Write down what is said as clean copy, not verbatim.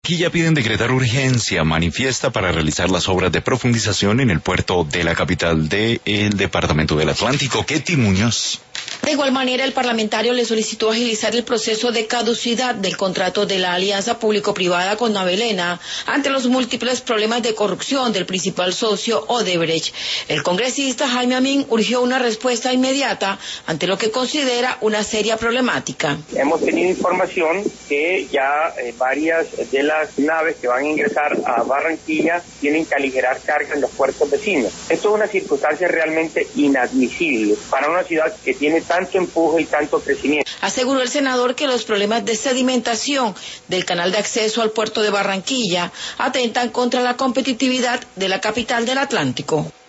Barranquilla piden decretar urgencia manifiesta para realizar las obras de profundización en el puerto de la capital del departamento del Atlántico. Ketty Muñoz. De igual manera, el parlamentario le solicitó agilizar el proceso de caducidad del contrato de la alianza público-privada con Navelena ante los múltiples problemas de corrupción del principal socio Odebrecht. El congresista Jaime Amin urgió una respuesta inmediata ante lo que considera una seria problemática. Hemos tenido información que ya varias de las naves que van a ingresar a Barranquilla tienen que aligerar carga en los puertos vecinos. Esto es una circunstancia realmente inadmisible para una ciudad que tiene tanto empuje y tanto crecimiento. Aseguró el senador que los problemas de sedimentación del canal de acceso al puerto de Barranquilla atentan contra la competitividad de la capital del Atlántico.